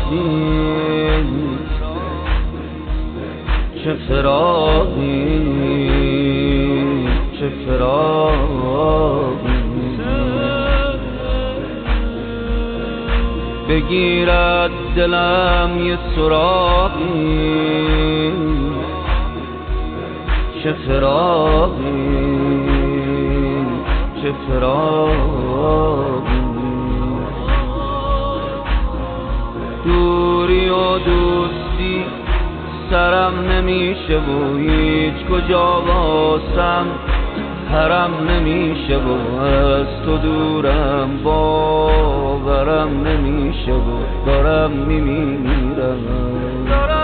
چه فراقی چه فراقی بگیرد دلم یه سراغی چه فراقی چه فراقی دوری و دوستی سرم نمیشه و هیچ کجا واسم حرم نمیشه و از تو دورم باورم نمیشه و دارم میمیرم